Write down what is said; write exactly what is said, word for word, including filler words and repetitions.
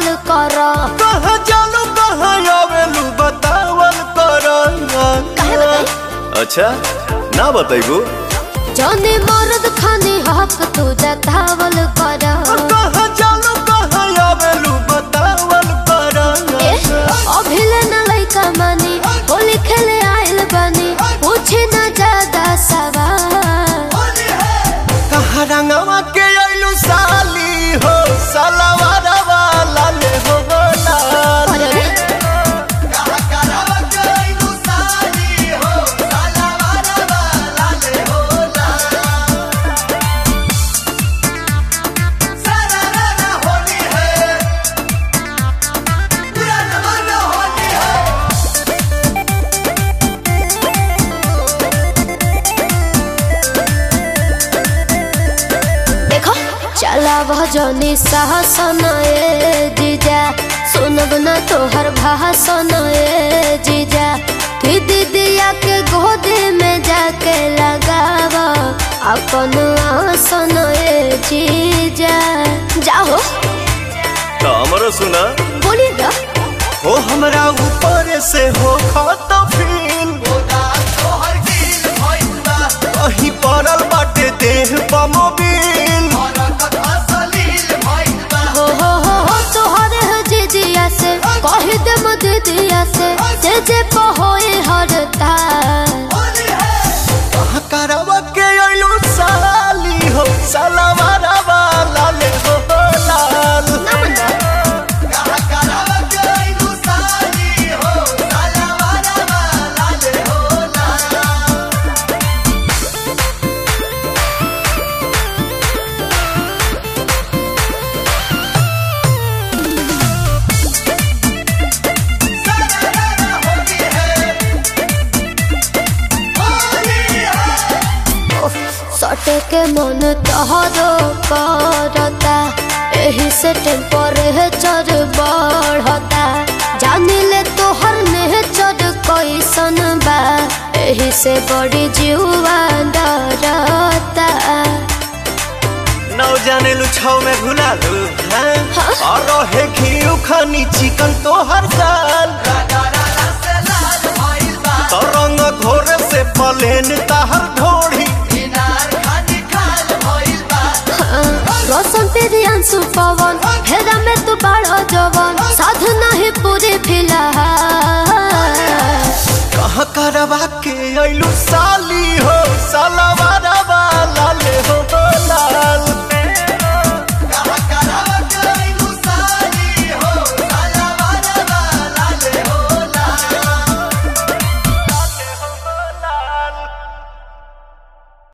कर कहाँ जालू कहाँ आवेलू बतावल कर। अच्छा ना बताइबू जाने मर्द खाने हक तू जतावल कर कहाँ जालू कहाँ आवेलू बतावल कर। अभिले न लइका मानी होली खेले आइल बानी पूछे न ज्यादा सवाल कहाँ रंगवा के आइलू साली हो सलवार वाला ले हो लाल। कहाँ करवा के आइलू साली हो सलवार वाला ले हो लाल। सारा राना होली है पूरा जमाना होली है। देखो चला भजनी साहसन ए जीजा सुनब न तोहर भाषण ए जीजा कि दीदिया के गोद में जाके लगाव अपन आसन ए जीजा जाओ तो हमरो सुना बोली ना हो हमरा ऊपर से हो खाता फील कहीं पड़ल बाटे देह बमोबिल। हो हो हो हो तोहरे है जीजिया से कही दे दीदिया से जे जे पहोए हरता कहाँ करवा के आइलू साली हो सलवार वाला ले हो लाल। कहाँ करवा के आइलू साली हो सलवार वाला ले हो लाल। सटे के मन तोहरो करता एही से टेम्परेचर बढ़ता जानी ले तोहर नेचर कैसन बा एही से बड़ी जीवा डरता। नौ जाने लुछाओ में घुला लू हाँ? और रहे घी खानी चिकन तो हर साल तो रंग घोर से पलेन ताहर ढोड़ी। रोशन तेरी अंशु पवन हेरा में तू बड़ा जवन साधु नहीं पूरी फिलहाल कहाँ करवा के आइलू साली हो सलवा